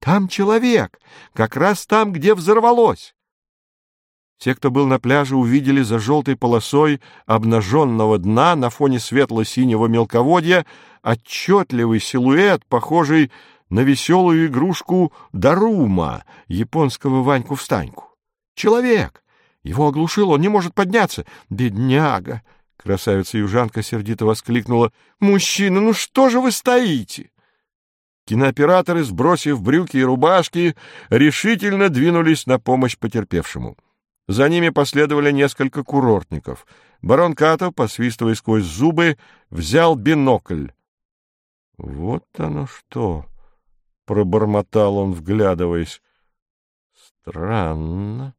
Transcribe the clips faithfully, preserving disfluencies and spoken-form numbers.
Там человек, как раз там, где взорвалось. Все, кто был на пляже, увидели за желтой полосой обнаженного дна на фоне светло-синего мелководья отчетливый силуэт, похожий на веселую игрушку Дарума, японского Ваньку-встаньку. Человек! Его оглушил, он не может подняться. Бедняга! Красавица-южанка сердито воскликнула. Мужчина, ну что же вы стоите? Кинооператоры, сбросив брюки и рубашки, решительно двинулись на помощь потерпевшему. За ними последовали несколько курортников. Барон Като, посвистывая сквозь зубы, взял бинокль. — Вот оно что! — пробормотал он, вглядываясь. — Странно.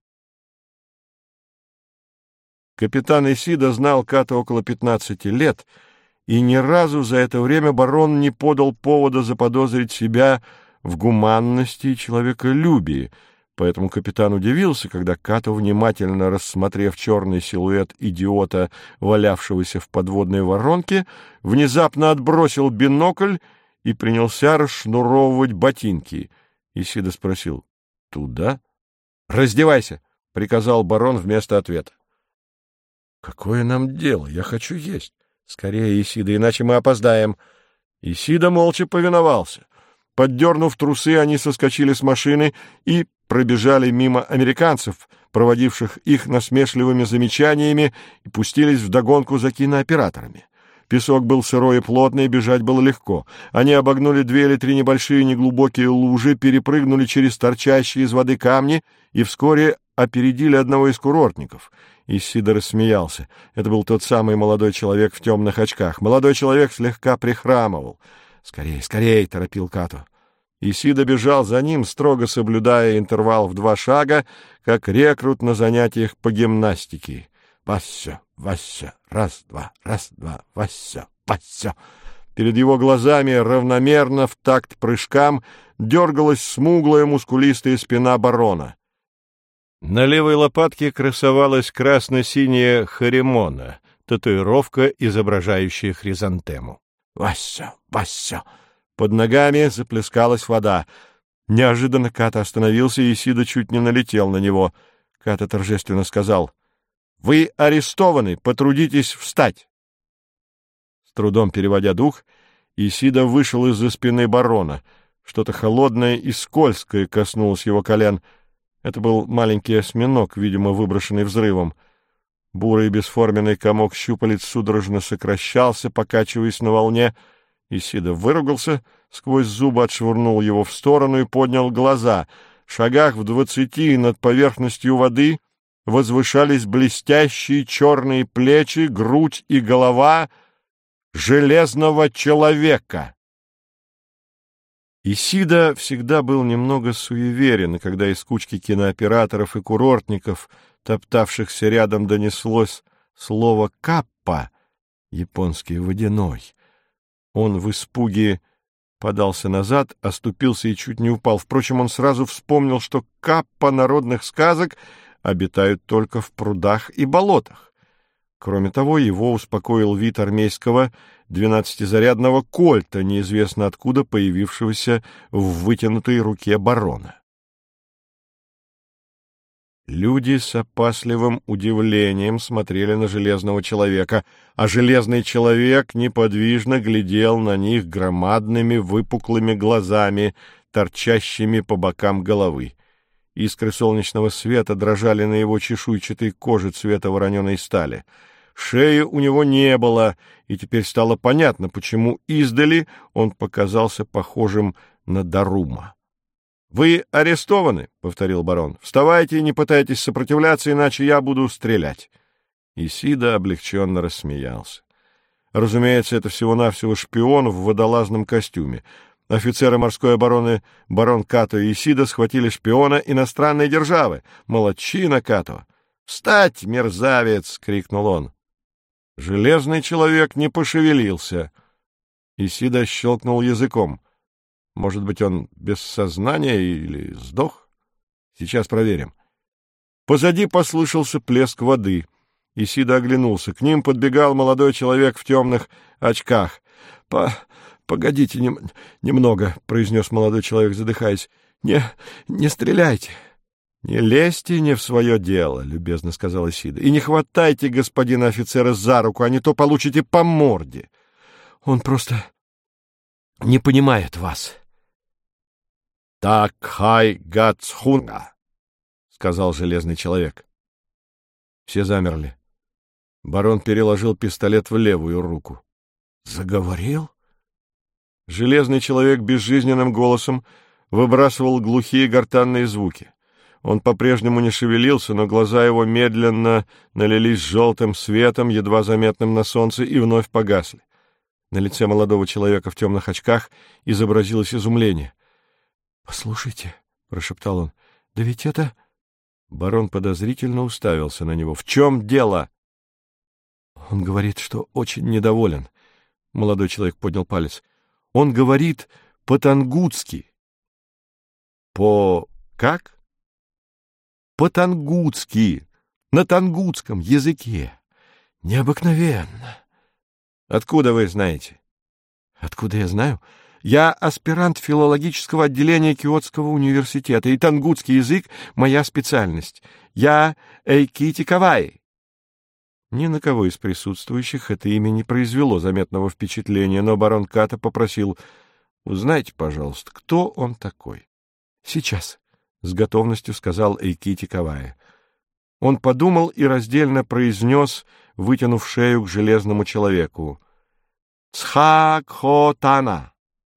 Капитан Исида знал Като около пятнадцати лет, и ни разу за это время барон не подал повода заподозрить себя в гуманности и человеколюбии, поэтому капитан удивился, когда Като, внимательно рассмотрев черный силуэт идиота, валявшегося в подводной воронке, внезапно отбросил бинокль и принялся расшнуровывать ботинки. Исида спросил: — Туда? — Раздевайся, — приказал барон вместо ответа. — Какое нам дело? Я хочу есть. — Скорее, Исида, иначе мы опоздаем. Исида молча повиновался. Поддернув трусы, они соскочили с машины и пробежали мимо американцев, проводивших их насмешливыми замечаниями, и пустились вдогонку за кинооператорами. Песок был сырой и плотный, бежать было легко. Они обогнули две или три небольшие неглубокие лужи, перепрыгнули через торчащие из воды камни и вскоре опередили одного из курортников. Исида рассмеялся. Это был тот самый молодой человек в темных очках. Молодой человек слегка прихрамывал. «Скорей, скорей!» — торопил Като. Исида бежал за ним, строго соблюдая интервал в два шага, как рекрут на занятиях по гимнастике. «Вася, Вася, раз-два, раз-два, Вася, Вася!» Перед его глазами равномерно в такт прыжкам дергалась смуглая мускулистая спина барона. На левой лопатке красовалась красно-синяя харимона, татуировка, изображающая хризантему. «Вася! Вася!» Под ногами заплескалась вода. Неожиданно Като остановился, и Исида чуть не налетел на него. Като торжественно сказал: «Вы арестованы, потрудитесь встать!» С трудом переводя дух, Исида вышел из-за спины барона. Что-то холодное и скользкое коснулось его колен. Это был маленький осьминог, видимо, выброшенный взрывом. Бурый бесформенный комок щупалец судорожно сокращался, покачиваясь на волне. Исида выругался, сквозь зубы отшвырнул его в сторону и поднял глаза. В шагах в двадцати над поверхностью воды возвышались блестящие черные плечи, грудь и голова железного человека. Исида всегда был немного суеверен, и когда из кучки кинооператоров и курортников, топтавшихся рядом, донеслось слово «каппа», японский водяной, он в испуге подался назад, оступился и чуть не упал. Впрочем, он сразу вспомнил, что каппа народных сказок обитают только в прудах и болотах. Кроме того, его успокоил вид армейского двенадцатизарядного кольта, неизвестно откуда появившегося в вытянутой руке барона. Люди с опасливым удивлением смотрели на железного человека, а железный человек неподвижно глядел на них громадными выпуклыми глазами, торчащими по бокам головы. Искры солнечного света дрожали на его чешуйчатой коже цвета вороненой стали. Шеи у него не было, и теперь стало понятно, почему издали он показался похожим на Дарума. — Вы арестованы, — повторил барон. — Вставайте и не пытайтесь сопротивляться, иначе я буду стрелять. Исида облегченно рассмеялся. Разумеется, это всего-навсего шпион в водолазном костюме. Офицеры морской обороны барон Като и Исида схватили шпиона иностранной державы. Молодчина, Като! — Встать, мерзавец! — крикнул он. Железный человек не пошевелился. Исида щелкнул языком. Может быть, он без сознания или сдох? Сейчас проверим. Позади послышался плеск воды. Исида оглянулся. К ним подбегал молодой человек в темных очках. — По... Погодите нем... немного, — произнес молодой человек, задыхаясь. — Не, не стреляйте. Не лезьте не в свое дело, — любезно сказала Исида, — и не хватайте господина офицера за руку, а не то получите по морде. Он просто не понимает вас. — Так хай гацхунга, — сказал железный человек. Все замерли. Барон переложил пистолет в левую руку. — Заговорил? Железный человек безжизненным голосом выбрасывал глухие гортанные звуки. Он по-прежнему не шевелился, но глаза его медленно налились желтым светом, едва заметным на солнце, и вновь погасли. На лице молодого человека в темных очках изобразилось изумление. — Послушайте, — прошептал он, — да ведь это... Барон подозрительно уставился на него. — В чем дело? — Он говорит, что очень недоволен. Молодой человек поднял палец. — Он говорит по-тангутски. — По... как? — По-тангутски, на тангутском языке. Необыкновенно. — Откуда вы знаете? — Откуда я знаю? Я аспирант филологического отделения Киотского университета, и тангутский язык — моя специальность. Я Эйкити Кавай. Ни на кого из присутствующих это имя не произвело заметного впечатления, но барон Като попросил: «Узнайте, пожалуйста, кто он такой?» «Сейчас», — с готовностью сказал Эйкити Кавай. Он подумал и раздельно произнес, вытянув шею к железному человеку: «Цха-кхо-тана».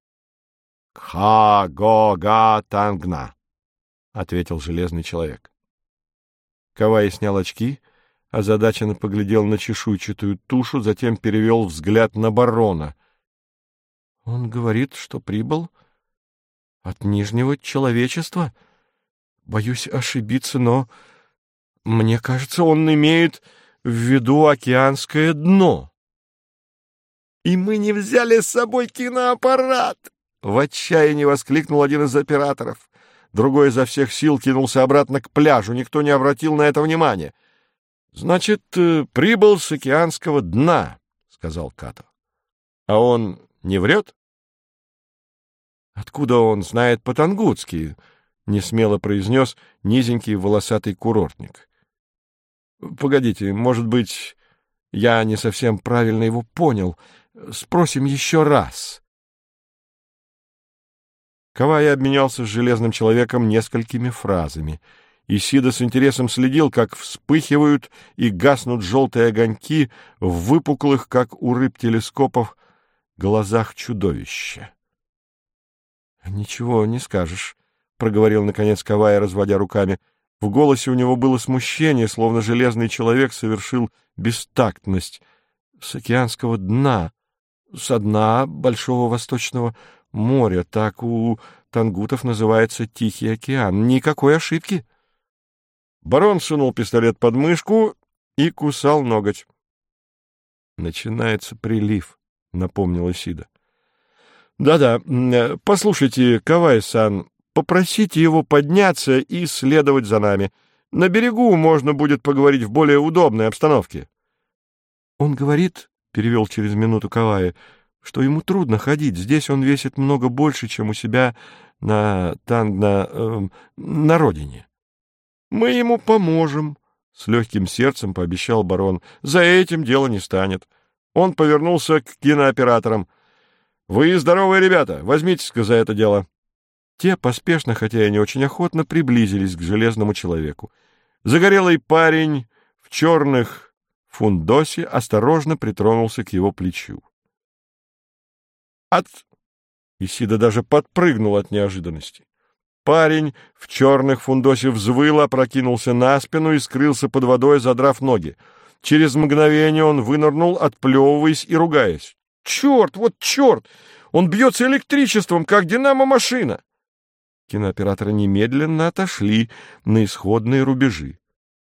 «Кха-го-га-тангна», — ответил железный человек. Кавай снял очки, озадаченно поглядел на чешуйчатую тушу, затем перевел взгляд на барона. — Он говорит, что прибыл от Нижнего Человечества? Боюсь ошибиться, но мне кажется, он имеет в виду океанское дно. — И мы не взяли с собой киноаппарат! — в отчаянии воскликнул один из операторов. Другой изо всех сил кинулся обратно к пляжу. Никто не обратил на это внимания. — Значит, прибыл с океанского дна, — сказал Като. — А он не врет? — Откуда он знает по-тангутски? — несмело произнес низенький волосатый курортник. — Погодите, может быть, я не совсем правильно его понял. Спросим еще раз. Кавай обменялся с железным человеком несколькими фразами. Исида с интересом следил, как вспыхивают и гаснут желтые огоньки в выпуклых, как у рыб телескопов, глазах чудовища. — Ничего не скажешь, — проговорил наконец Кавай, разводя руками. В голосе у него было смущение, словно железный человек совершил бестактность. С океанского дна, со дна Большого Восточного моря, так у тангутов называется Тихий океан. Никакой ошибки. Барон сунул пистолет под мышку и кусал ноготь. — Начинается прилив, — напомнила Исида. Да — Да-да, послушайте, Кавай-сан, попросите его подняться и следовать за нами. На берегу можно будет поговорить в более удобной обстановке. — Он говорит, — перевел через минуту Кавай, — что ему трудно ходить. Здесь он весит много больше, чем у себя на Тангна, э, на родине. — Мы ему поможем, — с легким сердцем пообещал барон. — За этим дело не станет. Он повернулся к кинооператорам. — Вы здоровые ребята, возьмитесь-ка за это дело. Те поспешно, хотя и не очень охотно, приблизились к железному человеку. Загорелый парень в черных фундосе осторожно притронулся к его плечу. От... Исида даже подпрыгнул от неожиданности. Парень в черных фундосе взвыл, опрокинулся на спину и скрылся под водой, задрав ноги. Через мгновение он вынырнул, отплевываясь и ругаясь. — Черт, вот черт! Он бьется электричеством, как динамо-машина! Кинооператоры немедленно отошли на исходные рубежи.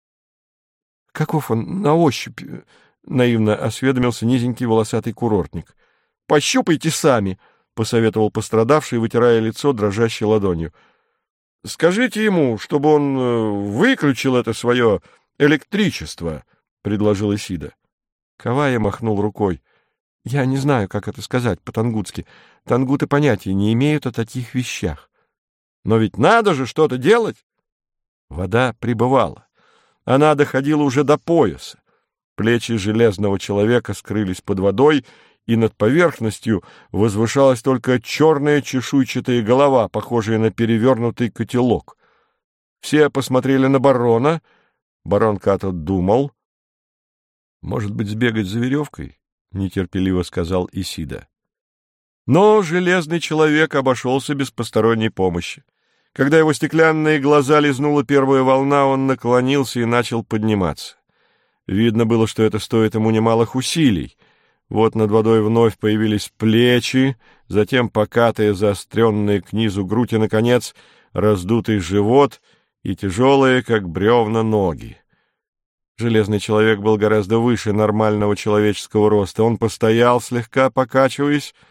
— Каков он на ощупь? — наивно осведомился низенький волосатый курортник. — Пощупайте сами, — посоветовал пострадавший, вытирая лицо дрожащей ладонью. — Скажите ему, чтобы он выключил это свое электричество, — предложил Исида. Кавай махнул рукой. — Я не знаю, как это сказать по-тангутски. Тангуты понятия не имеют о таких вещах. Но ведь надо же что-то делать. Вода прибывала. Она доходила уже до пояса. Плечи железного человека скрылись под водой, и над поверхностью возвышалась только черная чешуйчатая голова, похожая на перевернутый котелок. Все посмотрели на барона. Барон Като думал. — Может быть, сбегать за веревкой? — нетерпеливо сказал Исида. Но железный человек обошелся без посторонней помощи. Когда его стеклянные глаза лизнула первая волна, он наклонился и начал подниматься. Видно было, что это стоит ему немалых усилий. Вот над водой вновь появились плечи, затем покатая, заостренная к низу грудь и, наконец, раздутый живот и тяжелые, как бревна, ноги. Железный человек был гораздо выше нормального человеческого роста. Он постоял, слегка покачиваясь,